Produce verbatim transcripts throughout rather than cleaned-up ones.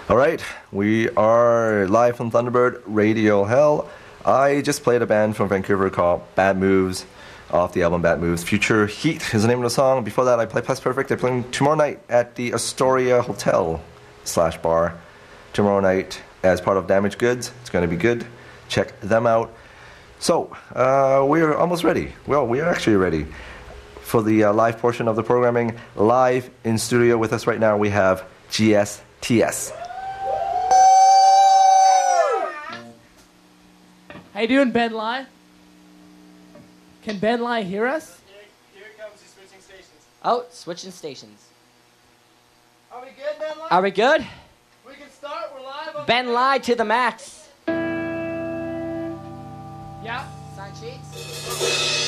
All right, we are live from Thunderbird Radio Hell. I just played a band from Vancouver called Bad Moves, off the album Bad Moves. Future Heat is the name of the song. Before that, I played Plus Perfect. They're playing tomorrow night at the Astoria Hotel slash bar. Tomorrow night as part of Damaged Goods. It's going to be good. Check them out. So, uh, we're almost ready. Well, we are actually ready for the uh, live portion of the programming. Live in studio with us right now, we have G S T S. How you doing, Ben Lai? Can Ben Lai hear us? Here, here comes the switching stations. Oh, switching stations. Are we good, Ben Lai? Are we good? We can start. We're live. On Ben Lai to the max. Yeah. Sign sheets.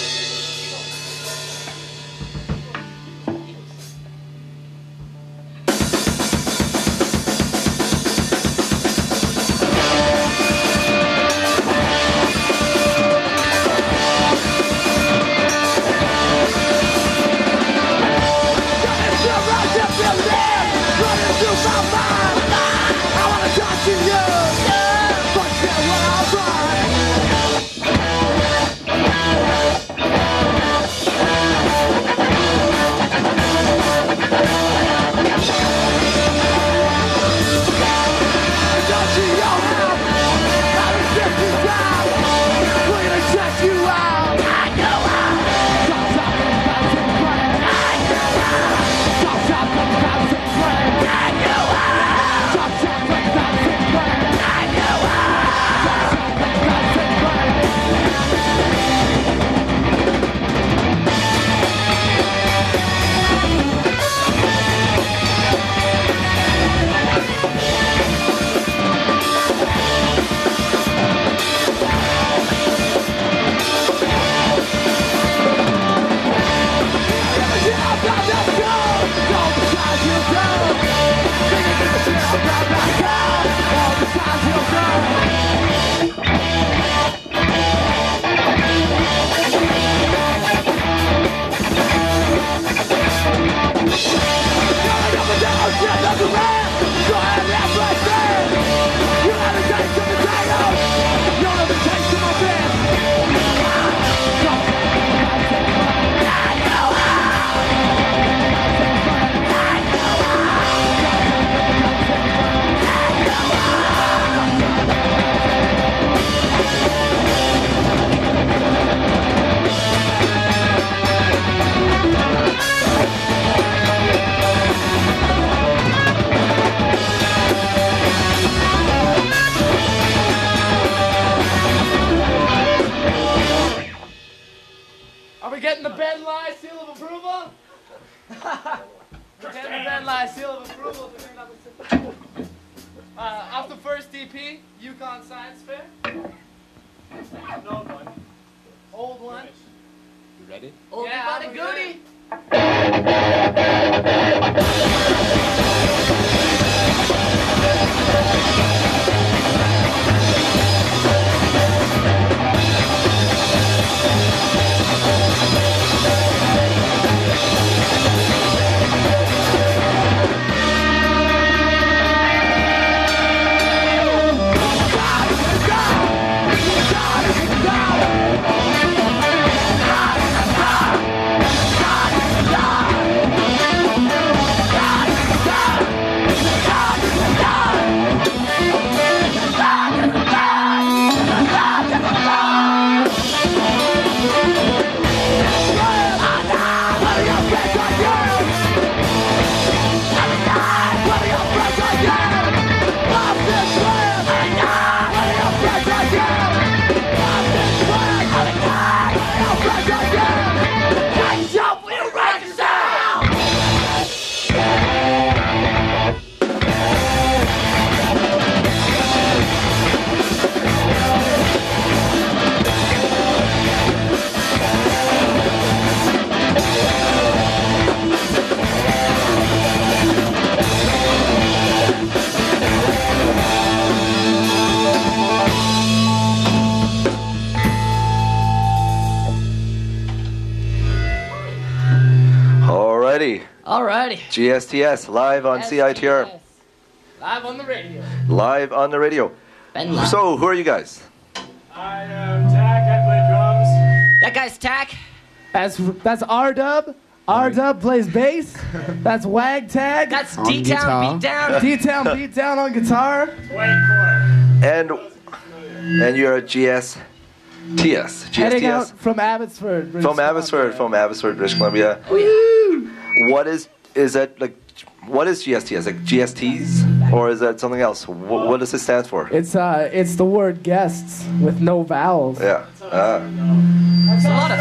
Alrighty. Alrighty. G S T S live on C I T R. Live on the radio. Live on the radio. Ben Lai. So, who are you guys? I am Tack. I play drums. That guy's Tack. That's that's R Dub. R Dub plays bass. That's Wag Tag. That's On D-Town guitar. Beat Down. D Town Beat Down on guitar. White core. And and you're a G S T S. Heading out G S T S. from Abbotsford. British From Abbotsford, Columbia. from Abbotsford, British Columbia. Oh, yeah. What is is that like? What is G S T S? Like G S Ts, or is that something else? What, what does it stand for? It's uh, it's the word guests with no vowels. Yeah. Ah. There's a lot of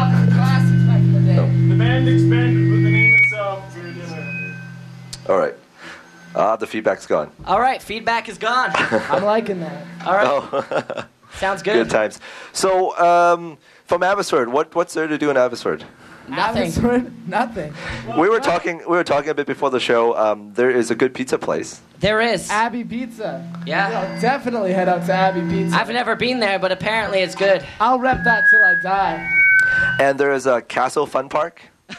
The band expanded with the name itself through dinner. All right. Ah, the feedback's gone. All right, feedback is gone. I'm liking that. All right, Oh, sounds good good. times. So, um, from Abbotsford, what what's there to do in Abbotsford? Nothing. Abbotsford, nothing. We were talking. We were talking a bit before the show. Um, there is a good pizza place. There is. Abbey Pizza. Yeah. Yo, definitely head out to Abbey Pizza. I've never been there, but apparently it's good. I'll rep that till I die. And there is a Castle Fun Park.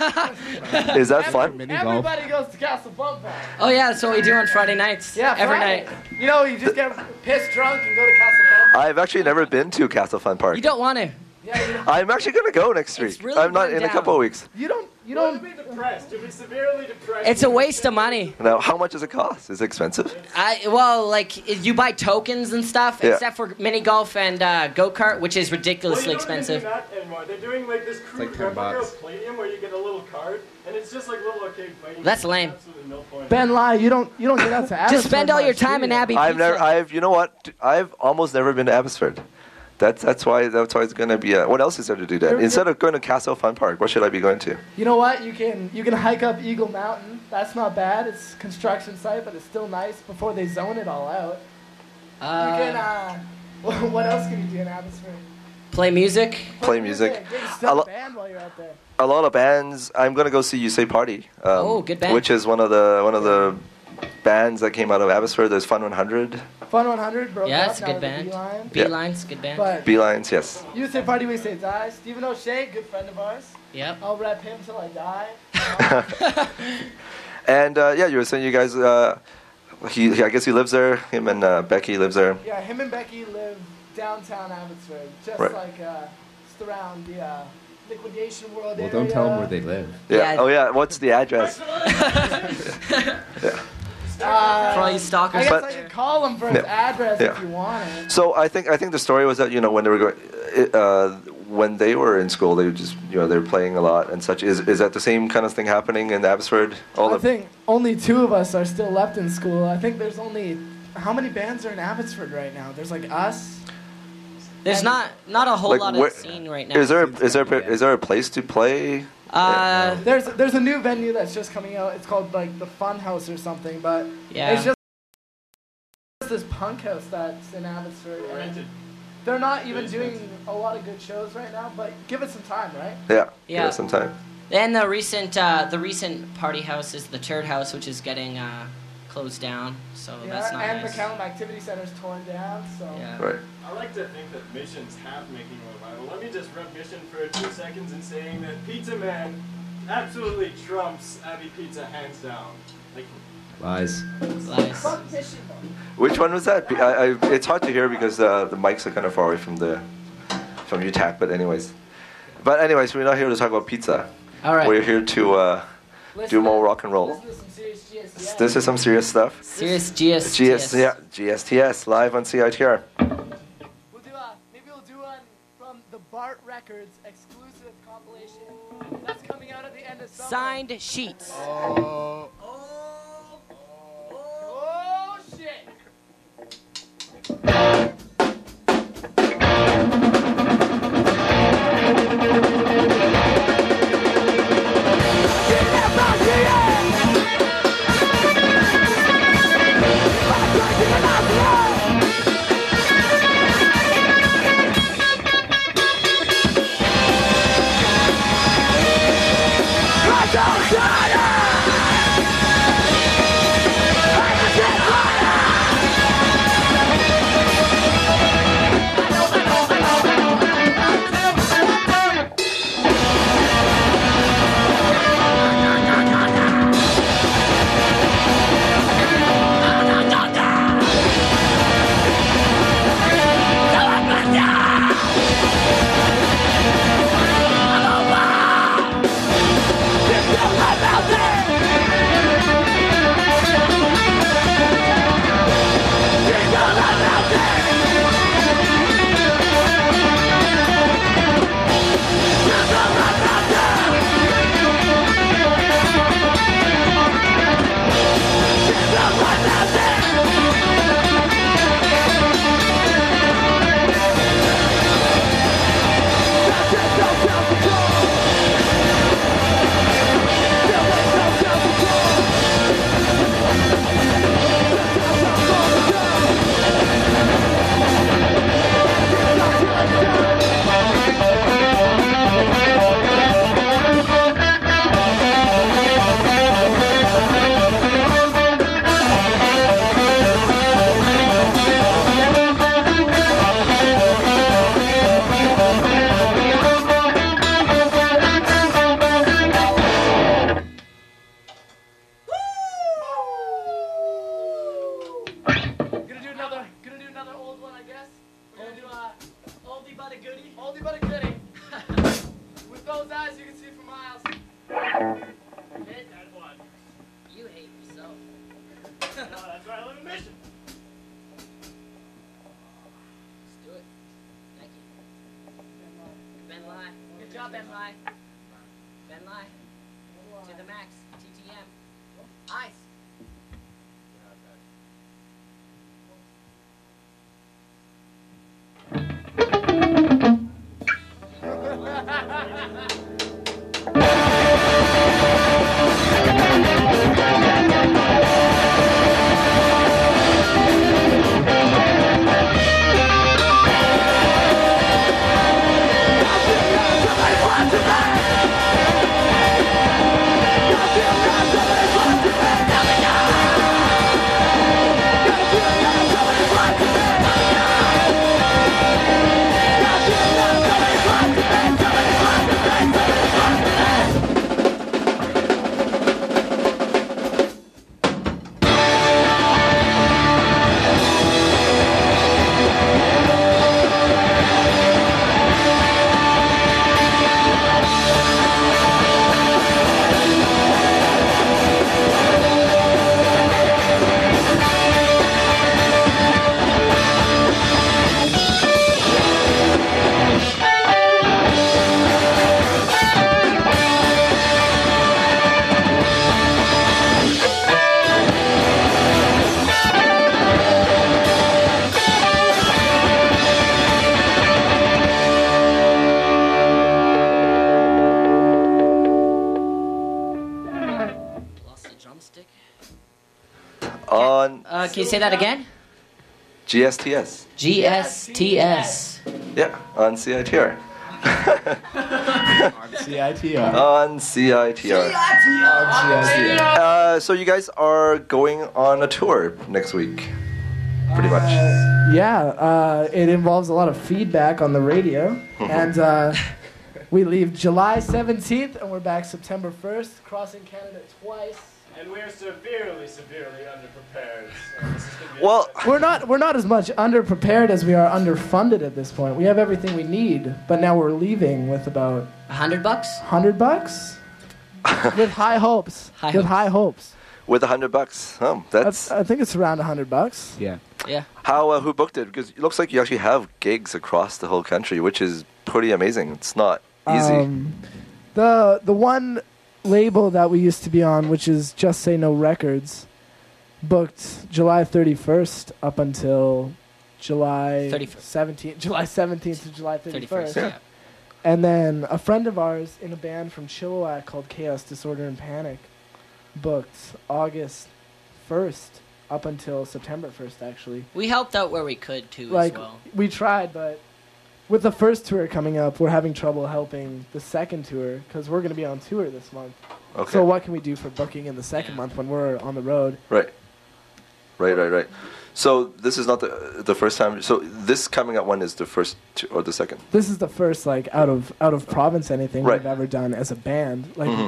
Is that fun? Mini golf. Everybody goes to Castle Fun Park. Oh yeah, that's what we do on Friday nights. Yeah, every Friday. night. You know, you just get pissed drunk and go to Castle Fun Park. I've actually never been to Castle Fun Park. You don't want to. Yeah, you, I'm actually gonna go next It's week. really I'm not run in a down. couple of weeks. you don't. You You'll don't. be depressed. You'll be severely depressed. It's a waste of money. Now, how much does it cost? Is it expensive? I well, like you buy tokens and stuff, Yeah. except for mini golf and uh, go kart, which is Well, ridiculously you don't even expensive. do that anymore. They're doing like this crude like ten replica bucks. of Palladium where you get a little card, and it's just like little arcade fighting. That's games. lame. Absolutely no point. Ben Lai, you don't. You don't get out to Abbotsford. Just spend all your much, time do in you? Abbey I've Pizza. never. I've. You know what? I've almost never been to Abbotsford. That's that's why that's why it's gonna be. A, what else is there to do then? You're- Instead of going to Castle Fun Park, what should I be going to? You know what? You can you can hike up Eagle Mountain. That's not bad. It's a construction site, but it's still nice before they zone it all out. Uh, you can. Uh, what else can you do in Abbotsford? play music. Play music. Get a A still lo- band while you're out there. A lot of bands. I'm gonna go see You Say Party. Um, Oh, good band. Which is one of the one of the bands that came out of Abbotsford. There's Fun one hundred, Fun one hundred broke Yeah, up. it's a now good they're band. Beeline. Yeah. Beeline's good band. But Beelines. Yes. you say party, we say die. Stephen O'Shea, good friend of ours. Yep. I'll rep him till I die. And uh, yeah, you were saying you guys. Uh, he, he- I guess he lives there. Him and uh, Becky lives there. Yeah, him and Becky live downtown Abbotsford, just Right. like uh, just around the uh, liquidation world Well, area. don't tell them where they live. Yeah. Yeah. Oh yeah. What's the address? Uh, For all you I stalkers. guess But- I could call him for his Yeah. address Yeah. if you want it. So I think I think the story was that you know when they were going, uh, when they were in school, they were just you know they were playing a lot and such. Is is that the same kind of thing happening in Abbotsford? All I the think only two of us are still left in school. I think there's only how many bands are in Abbotsford right now? There's like us. There's not not a whole Like, lot where- of scene right now. is there is there is there a place to play? Uh, There's there's a new venue that's just coming out. It's called like the Fun House or something, but yeah. it's just this punk house that's in Abbotsford. and Rented. They're not even doing a lot of good shows right now, but give it some time, right? Yeah. Yeah. Give it some time. And the recent uh, the recent party house is the Turd House, which is getting uh, closed down. So Yeah, that's not and nice. McCallum Activity Center's torn down, so Yeah. Right. I like to think that Mission's half making a revival. Let me just rep Mission for two seconds in saying that Pizza Man absolutely trumps Abbey Pizza hands down. Like, Lies. Lies. fuck Mission though. Which one was that? Be- I, I, it's hard to hear because uh, the mics are kind of far away from the from you tap. But anyways, but anyways, we're not here to talk about pizza. All right. We're here to uh, Listen do more to- rock and roll. Listen to some serious G S T S. This is some serious stuff. Serious G S. G S, yeah, G S T S live on C I T R. We'll do a, maybe we'll do one from the Bart Records exclusive compilation that's coming out at the end of summer. Signed sheets. Oh shit! Right outside! a goodie. Oldie but a goodie. With those eyes, you can see for miles. Hit that one. You hate yourself. No, that's why I live in Mission. Let's do it. Thank you. Ben Lai. Good job, Ben Lai. Ben Lai. To the max. T T M. Ice. On Uh, can you say that again? G S T S. G S T S. Yeah, on C I T R. On C I T R. On C I T R. Uh, so you guys are going on a tour next week, pretty much. Uh, yeah, uh, it involves a lot of feedback on the radio, and uh, we leave July seventeenth, and we're back September first, crossing Canada twice. And we're severely, severely underprepared. So this is gonna be Well, a- We're not we're not as much underprepared as we are underfunded at this point. We have everything we need, but now we're leaving with about A hundred bucks? hundred bucks, with high hopes. High with hopes. high hopes. with a hundred bucks. Oh, That's, that's I think it's around a hundred bucks. Yeah. Yeah. how. Uh, who booked it? Because it looks like you actually have gigs across the whole country, which is pretty amazing. It's not easy. Um, the the one label that we used to be on, which is Just Say No Records, booked July thirty-first up until July thirty-first. seventeenth, July seventeenth to July thirty-first. thirty-first. Yeah. And then a friend of ours in a band from Chilliwack called Chaos, Disorder, and Panic booked August first up until September first, actually. We helped out where we could too Like, as well. we tried, but with the first tour coming up, we're having trouble helping the second tour because we're going to be on tour this month. Okay. So what can we do for booking in the second month when we're on the road? Right. Right, right, right. So this is not the the first time. So this coming up one is the first t- or the second. This is the first like out of out of province anything Right. we've ever done as a band. Like Mhm.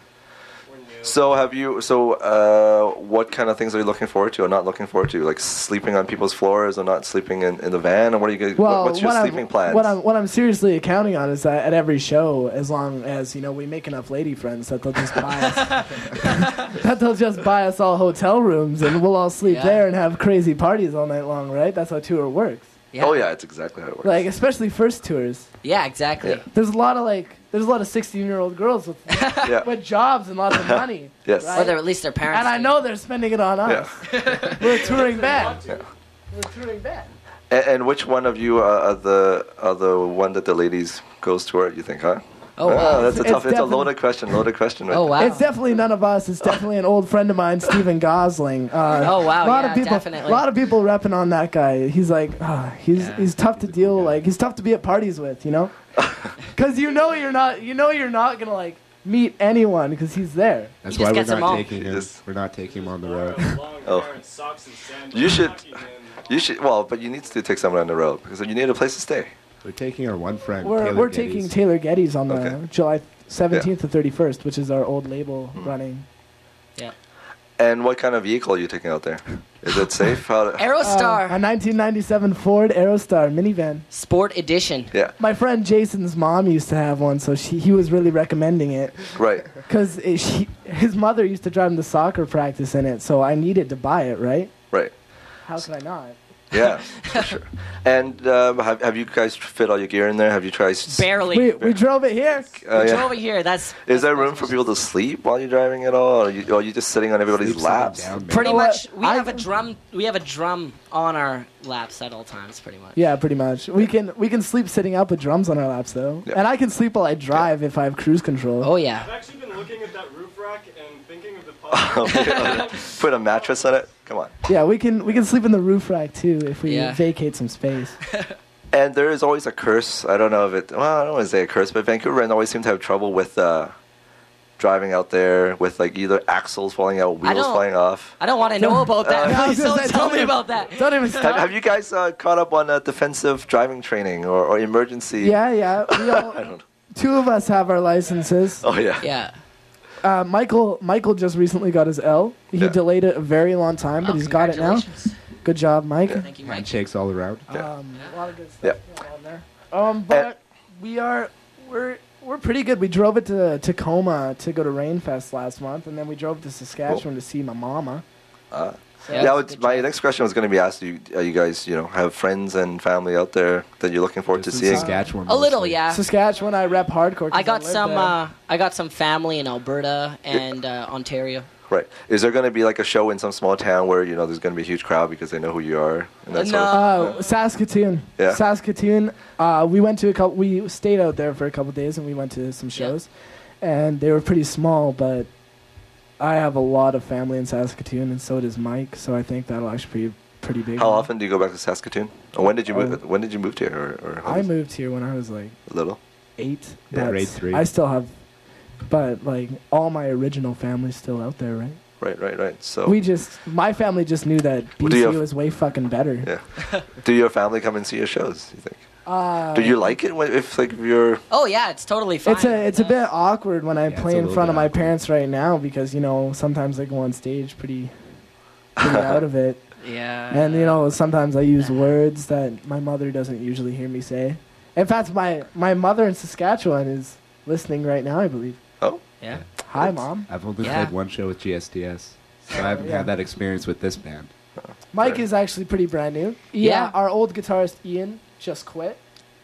So have you? So uh, what kind of things are you looking forward to or not looking forward to? Like sleeping on people's floors or not sleeping in, in the van? Or what are you? Guys, well, what, what's your what sleeping I'm, plans? What I'm what I'm seriously counting on is that at every show, as long as you know we make enough lady friends, that they'll just buy us that they'll just buy us all hotel rooms and we'll all sleep Yeah. there and have crazy parties all night long. Right? That's how tour works. Yeah. Oh yeah, it's exactly how it works. Like especially first tours. Yeah, exactly. Yeah. There's a lot of like there's a lot of sixteen year old girls with yeah. with jobs and lots of money. Yes. right? Or they're, at least their parents. And I do. know they're spending it on us. Yeah. We're a touring band. Yeah. We're a touring band. And, and which one of you are, are the are the one that the ladies goes toward? You think, huh? Oh, wow. Ah, that's a It's tough. It's a definitely- loaded question. Loaded question. Right Oh, there. wow. It's definitely none of us. It's definitely an old friend of mine, Stephen Gosling. Uh, Oh, wow, A lot yeah, of people, definitely. A lot of people repping on that guy. He's like, ah, he's Yeah. he's tough to deal. Like he's tough to be at parties with, you know, because you know you're not you know you're not gonna like meet anyone because he's there. That's He why just we're gets them not all. taking him. Just- We're not taking him on the road. Long Oh. hair and socks and sandals, You should- hockey men, You should. Well, but you need to take someone on the road because you need a place to stay. We're taking our one friend. We're Taylor we're Geddes. taking Taylor Geddes on the Okay. July seventeenth to thirty-first, which is our old label Hmm. running. And what kind of vehicle are you taking out there? Is it safe? How to- Aerostar Uh, a nineteen ninety-seven Ford Aerostar minivan. Sport Edition. yeah, My friend Jason's mom used to have one, so she, he was really recommending it. right. Because his mother used to drive him to soccer practice in it, so I needed to buy it, right? Right. How could I not? Yeah, for sure. And um, have, have you guys fit all your gear in there? Have you tried? s- Barely. We, we drove it here. Uh, Which yeah. over here, that's Is there room for people to sleep while you're driving at all, or are you, or are you just sitting on everybody's Sleep sitting laps? down, man. pretty You know much. what? We I- have a drum. We have a drum on our laps at all times, pretty much. Yeah, pretty much. We can we can sleep sitting up with drums on our laps, though. Yeah. And I can sleep while I drive if I have cruise control. Oh I've yeah. actually been looking at that roof rack and thinking of the podcast. Put a mattress on it. Come on. Yeah, we can we can sleep in the roof rack too if we Yeah. vacate some space. And there is always a curse. I don't know if it. Well, I don't want to say a curse, but Vancouver and always seem to have trouble with uh, driving out there with like either axles falling out, wheels don't- flying off. I don't want to know about that. Uh, Yeah, I was Please gonna don't say, tell don't me even- about that. Don't even Have, stop. have you guys uh, caught up on uh, defensive driving training or, or emergency? Yeah, yeah. We all, I don't know. two of us have our licenses. Oh yeah. Yeah. Uh, Michael Michael just recently got his L. He Yeah. delayed it a very long time, but Oh, he's got it now. congratulations. Good job, Mike. Thank you, Mike. Handshakes all around. Yeah. Um, a lot of good Yeah. stuff going on there. Um, but we are we're we're pretty good. We drove it to Tacoma to go to Rainfest last month, and then we drove to Saskatchewan to see my mama. Uh, So yeah. that's it's, good my job. next question was going to be asked. You, uh, you guys, you know, have friends and family out there that you're looking forward to Just in seeing? Saskatchewan. A little, mostly. yeah. Saskatchewan, I rep hardcore. 'cause I got live some. there. Uh, I got some family in Alberta and uh, Ontario. Right. Is there going to be like a show in some small town where you know there's going to be a huge crowd because they know who you are? And that sort of- Uh, Saskatoon. Yeah. Saskatoon. Uh, we went to a couple. We stayed out there for a couple days, and we went to some shows, and they were pretty small. But I have a lot of family in Saskatoon, and so does Mike. So I think that'll actually be pretty big. How often do you go back to Saskatoon? Or when did you move? Oh. When did you move here? Or, or how I was- moved here when I was like little. eight. Yeah, but grade three. I still have, but like all my original family's still out there, right? Right, right, right. So, We just, my family just knew that Well, do you B C have- was way fucking better. yeah. Do your family come and see your shows? You think? Uh, Do you like it when, if like if you're? Oh yeah, it's totally fine. It's a it's a Uh, bit awkward when I Yeah, it's play a in little front bit of my awkward. parents right now because you know sometimes I go on stage pretty, pretty out of it, Yeah. and you know sometimes I use words that my mother doesn't usually hear me say. In fact, my my mother in Saskatchewan is listening right now, I believe. Oh, Yeah. Hi, mom. I've only Yeah. played one show with G S D S, so I haven't Yeah. had that experience with this band. Mike Fair. is actually pretty brand new. Yeah. Yeah, our old guitarist Ian just quit.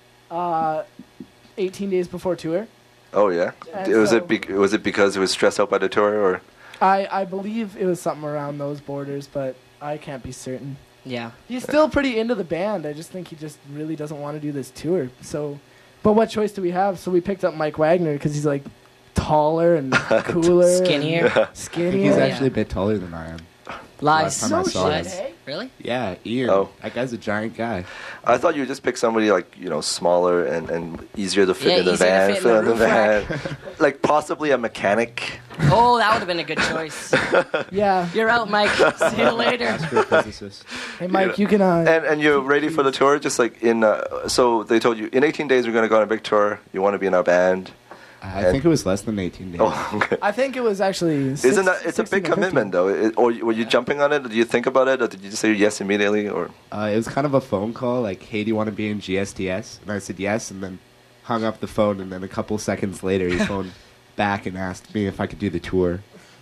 Uh, eighteen days before tour. oh yeah. And was so- it bec was it because it was stressed out by the tour or? I I believe it was something around those borders, but I can't be certain. Yeah. He's still pretty into the band. I just think he just really doesn't want to do this tour. So, but what choice do we have? So we picked up Mike Wagner because he's like taller and cooler, and Skinnier. I think skinnier. he's Yeah. actually a bit taller than I am. Lies. Last time I no saw shit, him. hey? Really? Yeah, Ian. Oh. That guy's a giant guy. I thought you would just pick somebody like you know smaller and, and easier to fit Yeah, in the easier to van, fit in the fit roof van, like possibly a mechanic. Oh, that would have been a good choice. Yeah. You're out, Mike. See you later. Astrophysicist. Hey, Mike, you can. Uh, And and you're ready for the tour, just like in. Uh, so they told you in eighteen days we're going to go on a big tour. You want to be in our band? I think it was less than eighteen days. Oh, okay. I think it was actually. Six, Isn't that it's a sixteen big or commitment though? It, or were you jumping on it? Or did you think about it, or did you just say yes immediately? Or Uh, it was kind of a phone call, like, hey, do you want to be in G S T S? And I said yes, and then hung up the phone, and then a couple seconds later he phoned back and asked me if I could do the tour.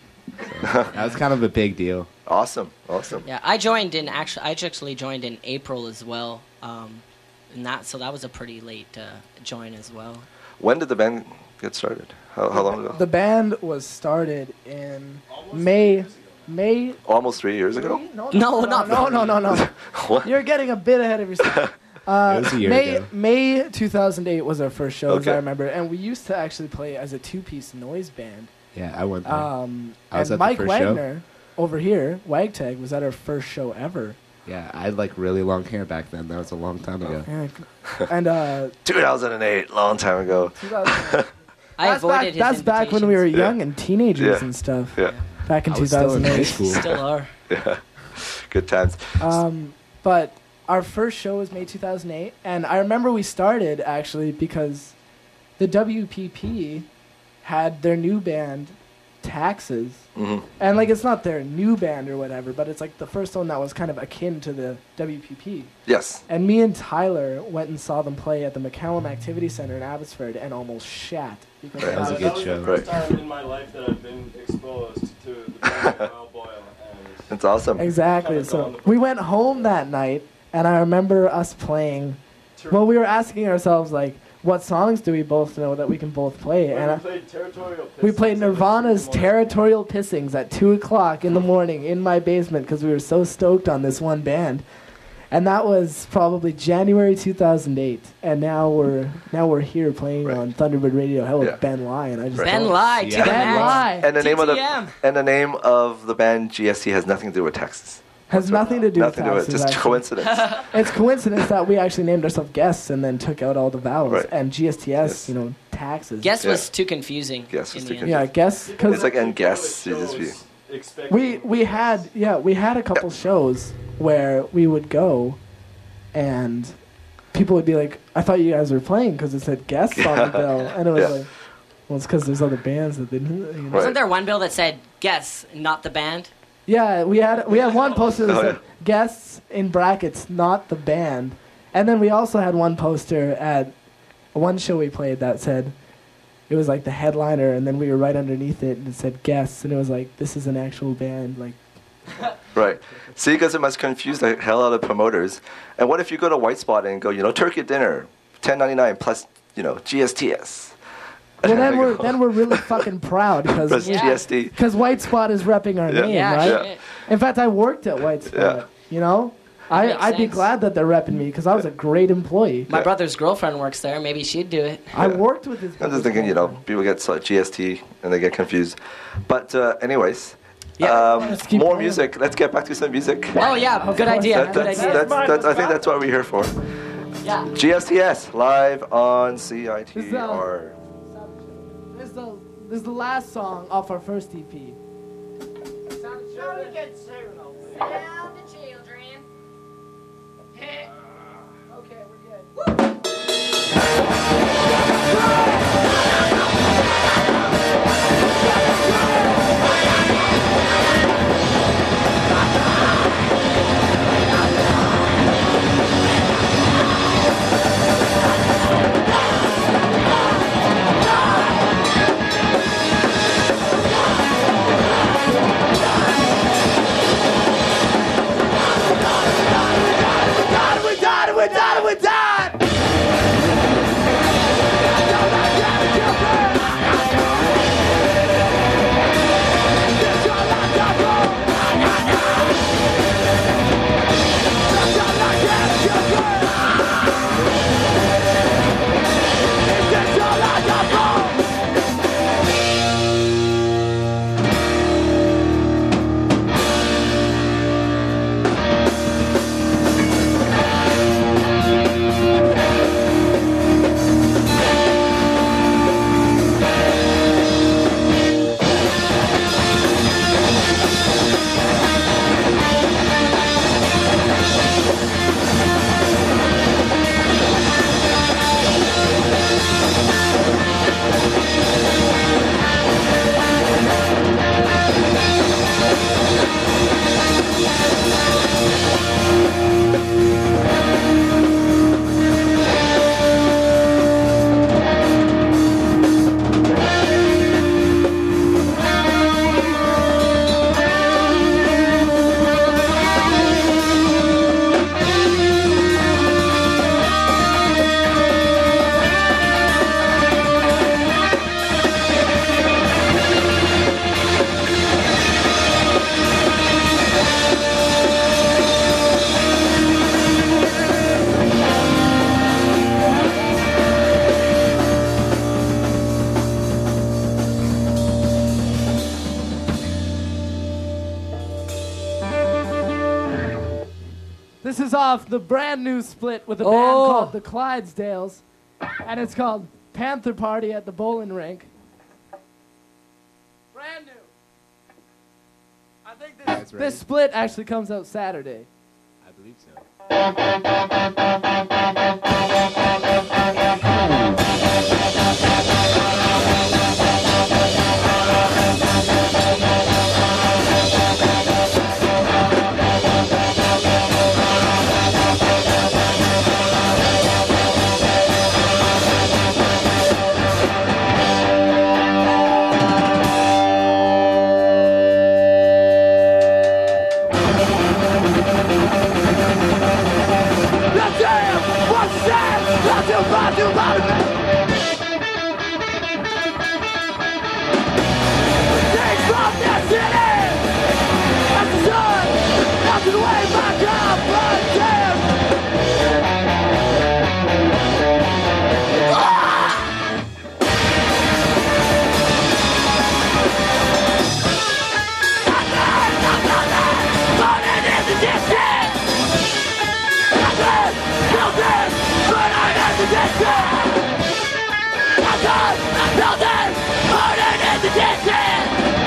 So that was kind of a big deal. awesome, awesome. Yeah, I joined in actually. I actually joined in April as well. Um, and that so that was a pretty late uh, join as well. When did the band get started? How, how long ago? The band was started in May. May. Almost three years ago. No, No, not no, no, no, no. What? You're getting a bit ahead of yourself. Uh, It was a year May ago. May two thousand eight was our first show, as Okay. I remember, and we used to actually play as a two-piece noise band. Yeah, I went there. Um, I was and at the Mike first show. Wagner over here, Wagtag, was at our first show ever. yeah, I had, like, really long hair back then. That was a long time ago. Yeah. And uh, two thousand eight, long time ago. two thousand I that's avoided back, his that's back when we were Yeah. young and teenagers Yeah. and stuff. Yeah, Back in I was still in high two thousand eight. school. Still are. yeah. Good times. Um, but our first show was May two thousand eight, and I remember we started actually because the W P P had their new band Taxes. Mhm. And like it's not their new band or whatever, but it's like the first one that was kind of akin to the W P P. Yes. And me and Tyler went and saw them play at the McCallum Activity Center in Abbotsford and almost shat. Because Right. of That was a how- good that was show. the first Right. time in my life that I've been exposed to the band Wild Boil, and It's awesome. Exactly. Haven't So gone the- we went home that night, and I remember us playing. Well, we were asking ourselves like, what songs do we both know that we can both play? When And we I, played Territorial Pissings we played at, like, Nirvana's two in the morning. Territorial Pissings at two o'clock in the morning in my basement because we were so stoked on this one band. And that was probably January two thousand eight, and now we're now we're here playing Right. on Thunderbird Radio Hell Yeah. with Ben Lai, and I just Ben don't- Lai, to Yeah. the Ben max. Lai And the name of the T T M. and the name of the band G S T has nothing to do with Texas. has nothing to do Nothing to do with with it. taxes, Just actually. coincidence. It's coincidence that we actually named ourselves Guests and then took out all the vowels, Right. and G S T S, Yes. you know, taxes. Guess Yeah. was too confusing. Guess in was the too end. Yeah, guess because It's like and People guess at you just shows be- expecting- we we had yeah we had a couple shows where we would go, and people would be like, "I thought you guys were playing because it said Guests on the bill," and it was Yeah. like, "Well, it's because there's other bands that didn't." You know? Right. Wasn't there one bill that said "Guess, not the band"? Yeah, we had we had one poster that Oh, said yeah. Guests in brackets, not the band, and then we also had one poster at one show we played that said. It was like the headliner, and then we were right underneath it, and it said guests, and it was like, this is an actual band. Like, Right. See, because it must confuse the hell out of promoters. And what if you go to White Spot and go, you know, turkey dinner, ten ninety-nine plus, you know, G S T S. well, then And we're go, then we're really fucking proud plus because G S T. because White Spot is repping our Yeah. name, Yeah, right? shit. In fact, I worked at White Spot. Yeah. You know, I Makes I'd be sense. glad that they're repping me because I was a great employee. My Yeah. brother's girlfriend works there. Maybe she'd do it. I worked with his. I'm just thinking, you know, people get so- G S T and they get confused. But uh, anyways, Yeah. um, Let's keep more playing. music. Let's get back to some music. Oh yeah, good course. idea. That- Good that's, idea. that's, that's, I think that's what we're here for. Yeah. G S T S live on C I This T is, uh, R. This is the this is the last song off our first E P. Sound the children. Okay, we're good. This is off the brand new split with a band Oh. called the Clydesdales, and it's called Panther Party at the Bowling Rink. Brand new. I think this, That's right. this split actually comes out Saturday. I believe so. Thank built it, but I never did it. I thought I built it, but I never did it.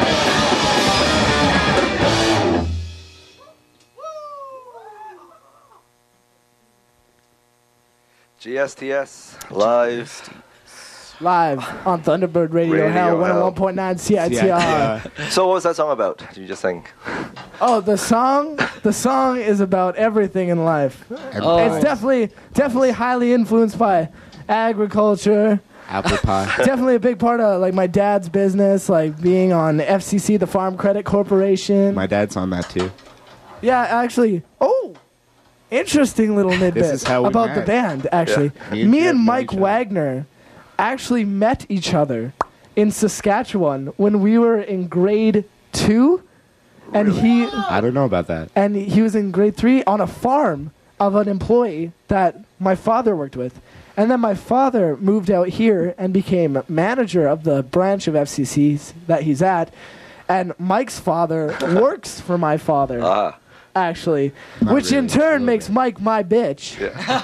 G S T S live. Live on Thunderbird Radio, Radio Hell, Hell. one oh one point nine C I T R. Yeah, So what was that song about? Did you just sing? Oh, the song, the song is about everything in life. and Oh. It's definitely, definitely highly influenced by agriculture. apple pie. Definitely a big part of like my dad's business, like being on F C C, the Farm Credit Corporation. My dad's on that too. Yeah, actually. Oh, interesting little tidbit is how we about met. the band. Actually, Me and me Jeff and know Mike each other. Wagner actually met each other in Saskatchewan when we were in grade two, and he I don't know about that. and he was in grade three on a farm of an employee that my father worked with. And then my father moved out here and became manager of the branch of F C C that he's at. And Mike's father works for my father, Ah, actually, Not which in really, a turn little makes bit. Mike my bitch.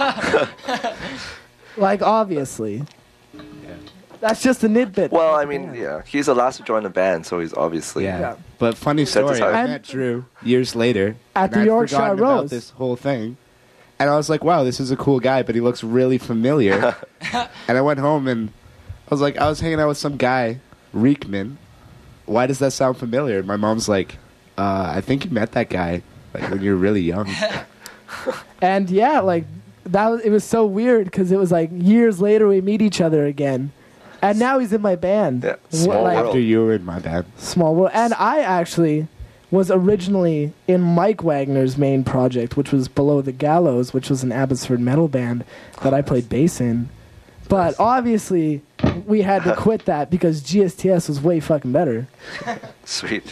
Like, obviously. That's just a nitbit. well, I mean, yeah, he's the last to join the band, so he's obviously. Yeah. Yeah. But funny Set story, aside. I And- met Drew years later. At and the I'd Yorkshire forgotten Rose. about this whole thing. And I was like, wow, this is a cool guy, but he looks really familiar. And I went home and I was like, I was hanging out with some guy, Reekman. Why does that sound familiar? And my mom's like, uh, I think you met that guy like when you were really young. And yeah, like that was, it was so weird because it was like years later we meet each other again. And now he's in my band. Yeah, Wh- small like, world. After you were in my band. Small world. And I actually was originally in Mike Wagner's main project, which was Below the Gallows, which was an Abbotsford metal band that I played bass in. But obviously, we had to quit that because G S T S was way fucking better. Sweet.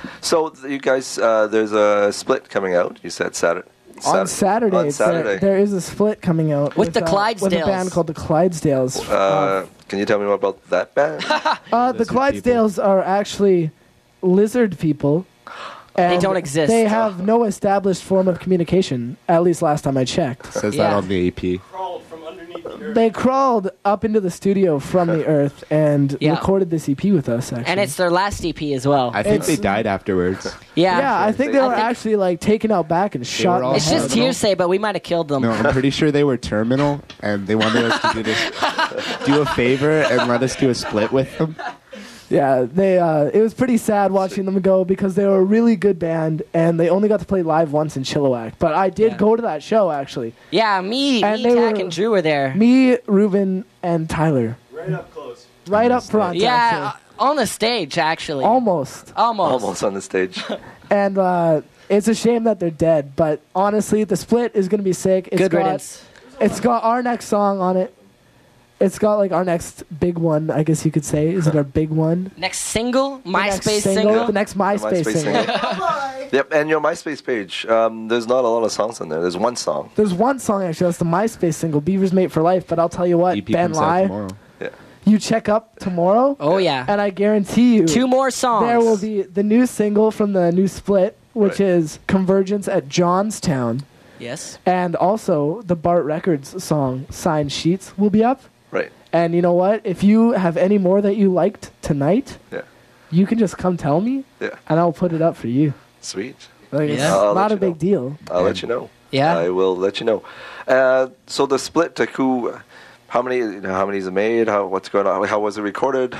So th- you guys, uh, there's a split coming out. You said Saturday. On Saturday, On it's there- Saturday. There is a split coming out With the uh, with a Clydesdales. band called the Clydesdales. Uh, can you tell me more about that band? Uh, the Lizard people. Clydesdales are actually lizard people. and don't exist. They have no established form of communication, at least last time I checked. Says Yeah. that on the E P. Crawled from underneath the earth. They crawled up into the studio from the earth and Yeah. recorded this E P with us, actually. And it's their last E P as well. I think It's- they died afterwards. yeah. yeah, I think they I were think- actually like taken out back and shot. were all in the It's head. just terminal? hearsay, but we might have killed them. No, I'm pretty sure they were terminal, and they wanted us to do this, do a favor and let us do a split with them. Yeah, they. Uh, it was pretty sad watching them go because they were a really good band and they only got to play live once in Chilliwack. But I did Yeah. go to that show actually. Yeah, me, And me, they Tack, were- and Drew were there. Me, Ruben, and Tyler, Right up close. right up front. yeah, actually. uh, on the stage, actually. almost. Almost. Almost on the stage. And uh, it's a shame that they're dead. But honestly, the split is gonna be sick. It's Good got, riddance. It's got our next song on it. It's got like our next big one, I guess you could say. Is it our big one? Next single, The next MySpace single. The next MySpace, MySpace single. single. Yep, and your MySpace page. Um, there's not a lot of songs on there. There's one song. There's one song actually. That's the MySpace single, "Beaver's Mate for Life." But I'll tell you what, E P Ben comes out Lai, tomorrow. Yeah. you check up tomorrow, Oh, yeah. and I guarantee you, Two more songs. there will be the new single from the new split, which Right. is "Convergence at Johnstown," Yes. and also the Bart Records song "Signed Sheets" will be up. Right. And you know what? If you have any more that you liked tonight, Yeah. you can just come tell me, Yeah. and I'll put it up for you. Sweet. Like, it's Yeah. I'll let not a you big know. deal. I'll let you know. Yeah. I will let you know. Uh, so the split, like who, how many, you know, how many is it made? How, what's going on? How was it recorded?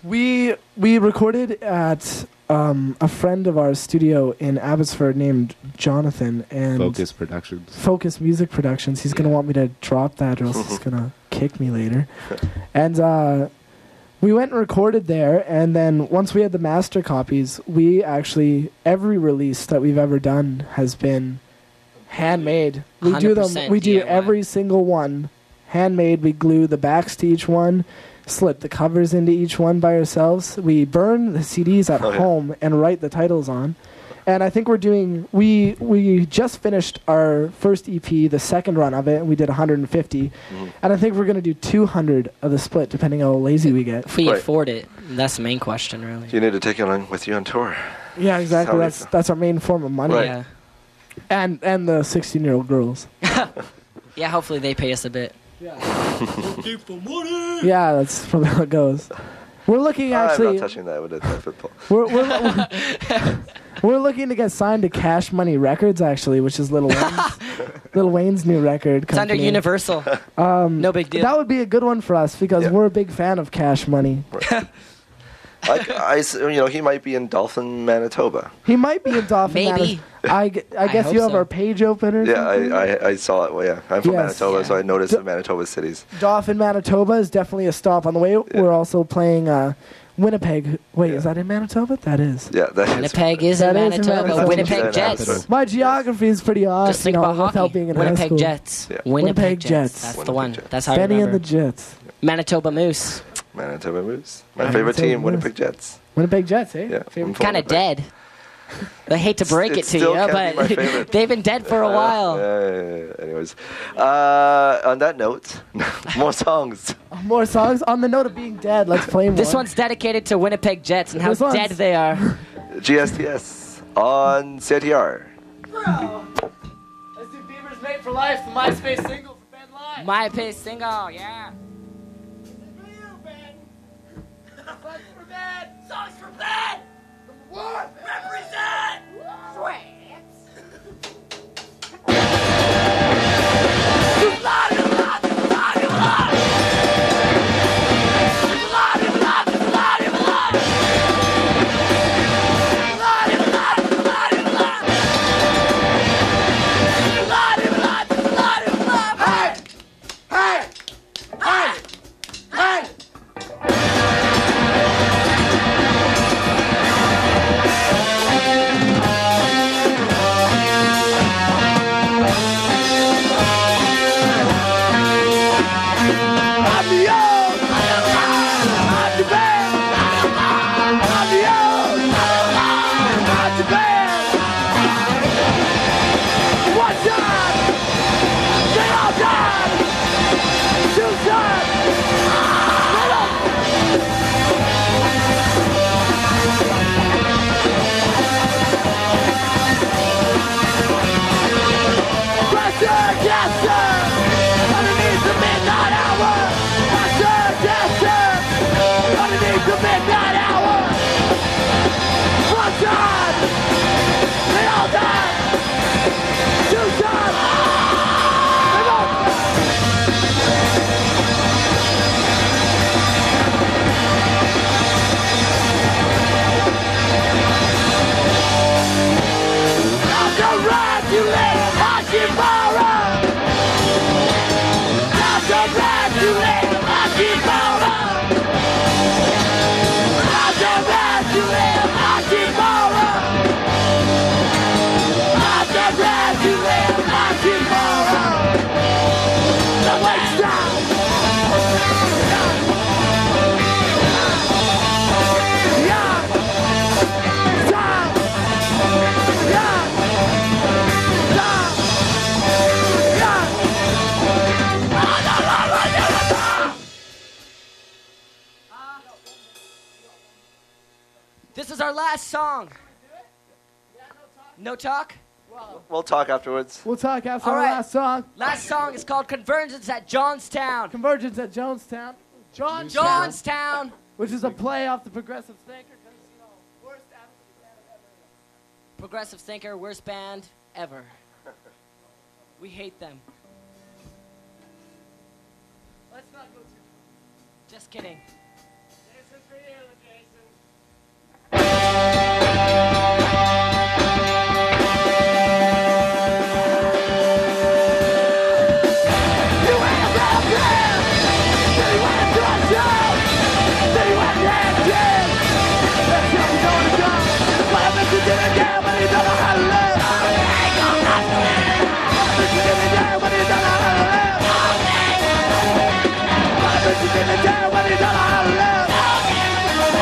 We we recorded at um, a friend of ours' studio in Abbotsford named Jonathan and Focus Productions. Focus Music Productions. He's gonna want me to drop that, or else he's gonna kick me later. And uh, we went and recorded there, and then once we had the master copies, we actually every release that we've ever done has been handmade. We do them. one hundred percent We do D I Y. every single one handmade. We glue the backs to each one, slip the covers into each one by ourselves. We burn the C Ds at Oh, yeah. home and write the titles on. And I think we're doing. We we just finished our first E P, the second run of it, and we did one hundred fifty. Mhm. And I think we're gonna do two hundred of the split, depending how lazy we get. If we Right. afford it. That's the main question, really. You need to take it on with you on tour. Yeah, exactly. How That's is- that's our main form of money. Right. Yeah. And and the sixteen year old girls. Yeah, hopefully they pay us a bit. Yeah, that's probably how it goes. We're looking I'm actually. not touching that with a ten foot pole. We're we're, we're, we're looking to get signed to Cash Money Records actually, which is Lil Wayne's Lil Wayne's new record. It's under company. Universal. Um, No big deal. That would be a good one for us because Yeah. we're a big fan of Cash Money. Like, I, s- you know, he might be in Dolphin, Manitoba. He might be in Dolphin. Maybe. Manor- I, g- I guess hope you have so. our page open or Yeah, something. I, I, I saw it. Well, yeah, I'm from Yes. Manitoba, Yeah. so I noticed D- the Manitoba cities. Dauphin, Manitoba is definitely a stop on the way. We're also playing uh, Winnipeg. Wait, is that in Manitoba? That is. Yeah, that is. Winnipeg is That in is in Manitoba. Manitoba. Winnipeg Yeah, Jets. Manitoba. My geography is pretty odd. Just think you know, about without hockey. being in high Winnipeg school. Jets. Yeah. Winnipeg, Winnipeg Jets. Jets. That's the Winnipeg one. Jets. That's how I Benny remember. and the Jets. Manitoba Moose. Manitoba Moose. My Manitoba favorite team, Moose. Winnipeg Jets. Winnipeg Jets, eh? Yeah, Favorite I'm from Kind of Winnipeg. dead. I hate to break It's it to still you, can't be my but favorite. they've been dead for a Uh, while. yeah, yeah, yeah. Anyways, uh, on that note, more songs. More songs. On the note of being dead, let's play more. This one's dedicated to Winnipeg Jets and how This one's- dead they are. G S T S on C I T R. Bro, let's do Beavers Made for Life, the MySpace single for Ben Live. My pace single, yeah. For you, Ben. Songs for Ben. Songs for Ben. What? Represent. Sweats. This is our last song. No talk? We'll talk afterwards. We'll talk after All our right. last song. Last song is called Convergence at Johnstown. Convergence at Jonestown. John Johnstown. which is a play off the Progressive Thinker. 'Cause, you know, worst absolute band I've ever heard. Progressive Thinker, worst band ever. We hate them. Let's not go too Just kidding. This is for you, Jason. When you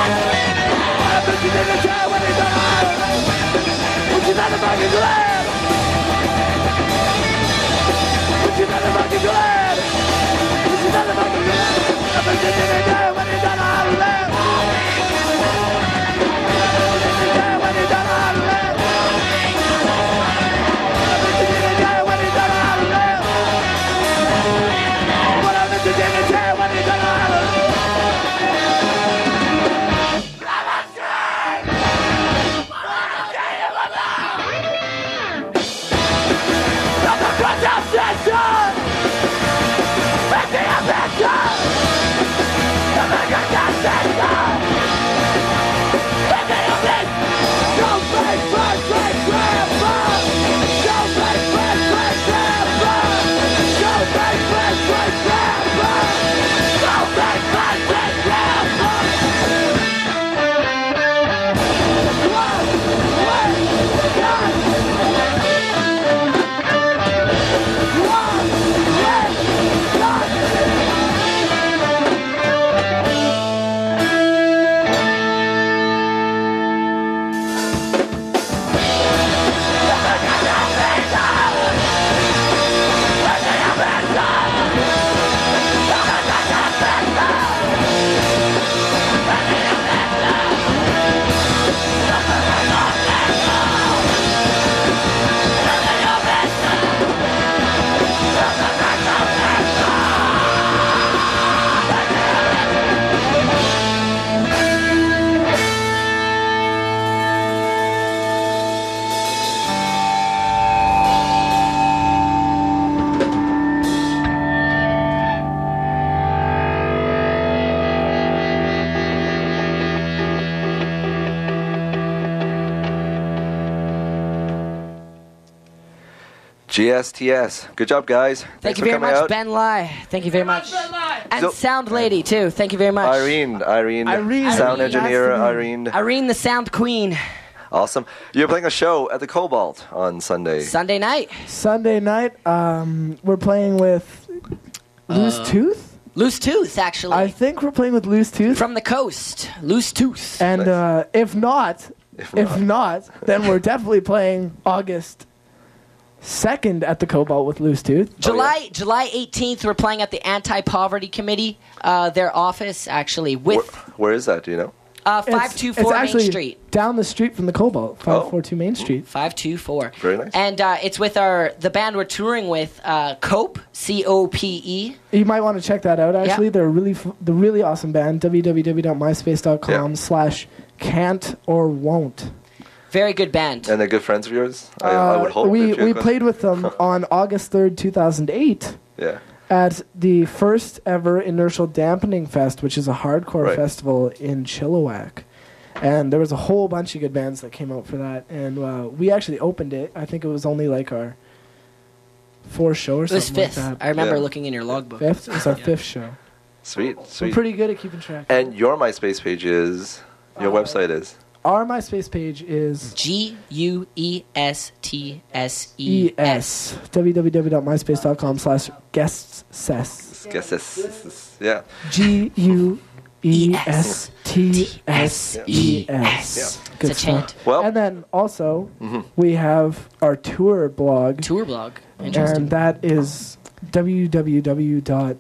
G S T S. Good job, guys. Thank Thanks you for very coming much, out. Ben Lai. Thank you very much. Ben Lai. And So- Sound Lady, too. Thank you very much. Irene, Irene, Irene. sound Irene. engineer, Has to be. Irene. Irene, the Sound Queen. Awesome. You're playing a show at the Cobalt on Sunday. Sunday night. Sunday night, um, we're playing with Loose Tooth. Loose Tooth, actually. I think we're playing with Loose Tooth. From the coast. Loose Tooth. and Nice. uh, if not, If if not, then we're definitely playing August second at the Cobalt with Loose Tooth. July July eighteenth, we're playing at the Anti-Poverty Committee, uh, their office, actually, Where, with where is that? Do you know? uh, It's- five two it's four Main actually Street. down the street from the Cobalt, five forty-two Main Street. five two four. Very nice. And uh, it's with our the band we're touring with, uh, Cope, C O P E. You might want to check that out. Actually, Yeah. they're a really, f- the really awesome band. w w w dot myspace dot com Yeah. slash can't or won't. Very good band. And they're good friends of yours? I, I would Uh, hope. we if you're we close- played with them on August third, two thousand eight. Yeah. At the first ever Inertial Dampening Fest, which is a hardcore Right. festival in Chilliwack. And there was a whole bunch of good bands that came out for that. And uh, we actually opened it. I think it was only like our fourth show or It was something fifth. like that. I remember Yeah. looking in your logbook. Fifth? It was our Yeah. fifth show. Sweet, We're sweet. pretty good at keeping track. And your MySpace page is, your Uh, website is? Our MySpace page is G U E S T S E S. E S. w w w dot myspace dot com slash guests ses. Guess this. Yeah. G U E S T S E S. Good It's a stuff. chant. Well, And then also, mhm. we have our tour blog, Tour blog. Interesting. and that is w w w dot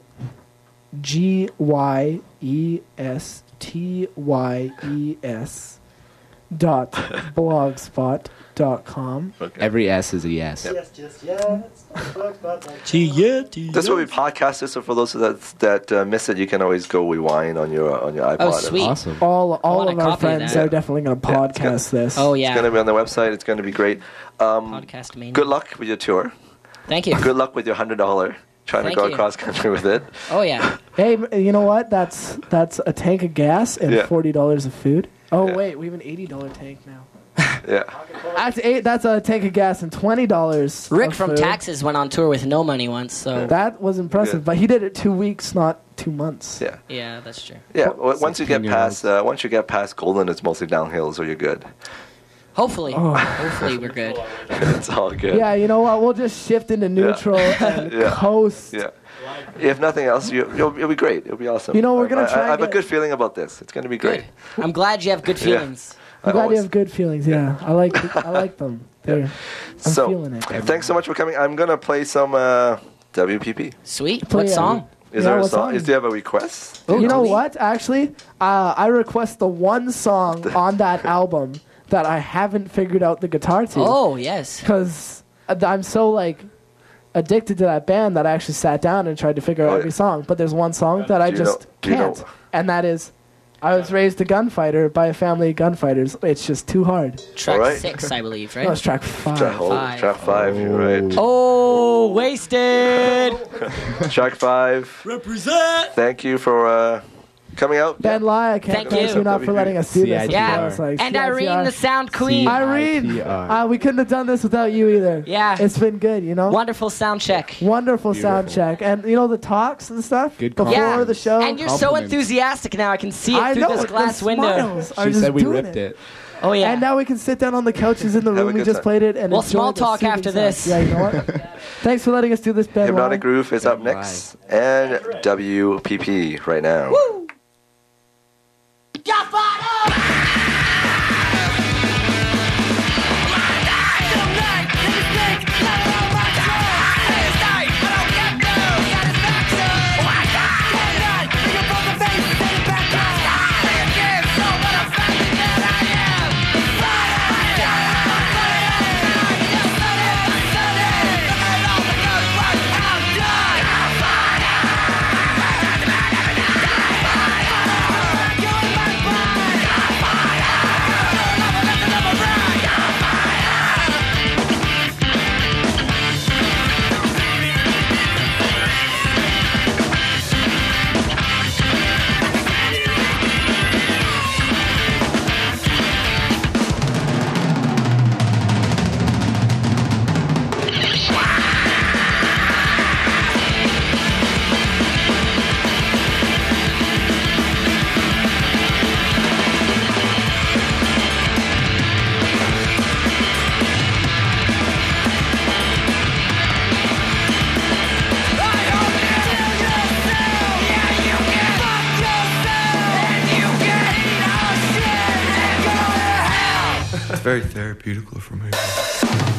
g y e s t y e s dot blogspot dot com. okay. Every S is a yes. Yes, yes, yes. This will be podcasted, so for those that that uh, miss it, you can always go rewind on your on your iPod. Oh, sweet. Awesome. All all wanna of our copy friends that. are definitely going to Yeah, it's gonna- podcast this. Oh, It's yeah. going to be on the website. It's going to be great. Um, Podcast main. good luck with your tour. Thank you. Good luck with your hundred dollar trying Thank to go you. across country with it. Oh, yeah. Hey, m- you know what? That's that's a tank of gas and Yeah. forty dollars of food. Oh Yeah. wait, we have an eighty dollar tank now. Yeah. That's eight. That's a tank of gas and twenty dollars. Rick from Taxes went on tour with no money once, so. That was impressive, Yeah. but he did it two weeks, not two months. Yeah. Yeah, that's true. Yeah. w- Once you get sixteen-year-olds. past uh, once you get past Golden, it's mostly downhill, so you're good. Hopefully. Oh. Hopefully we're good. It's all good. Yeah, you know what? We'll just shift into neutral and Yeah. coast. Yeah. If nothing else, you, you'll, it'll be great. It'll be awesome. You know, we're gonna I, try I, I have and a get- good feeling about this. It's going to be great. Good. I'm glad you have good Yeah. feelings. I'm I glad always- you have good feelings. Yeah, I like I like them. They're, I'm So, feeling it. thanks so much for coming. I'm going to play some uh, W P P. Sweet. Play What it. song? Is Yeah, there a what song? song? Is, do you have a request? You know Delete. what? Actually, uh, I request the one song on that album that I haven't figured out the guitar to. Oh, yes. Because I'm so like addicted to that band that I actually sat down and tried to figure out Oh, yeah. every song. But there's one song that I Do you just know- do you know- can't, and that is, "I was raised a gunfighter by a family of gunfighters." It's just too hard. Track All right. six, I believe, That right? was track five. Track, oh, Five. track five. You're right. Oh, wasted. Track five. Represent. Thank you for uh, coming out. Ben Lai, I can't Thank thank you. you enough for letting us do this. C I T R. Yeah. I was like, And C I T R. Irene, the sound queen. Irene, C I T R. uh, we couldn't have done this without you either. Yeah. It's been good, you know. Wonderful sound check. Wonderful sound Beautiful. check, and you know the talks and stuff Good before Yeah. the show. And you're so Compliments. enthusiastic now. I can see it I through know this the glass window. smiles are She just said we doing ripped it. Oh, yeah. And now we can sit down on the couches in the Have a room we good just time. played it and Well, enjoy small the talk soothing after sounds. this. Yeah, you know what? Thanks for letting us do this, Ben. Hypnotic Lai. Groove is up Ben next, and W P P right now. Fire! very therapeutical for me.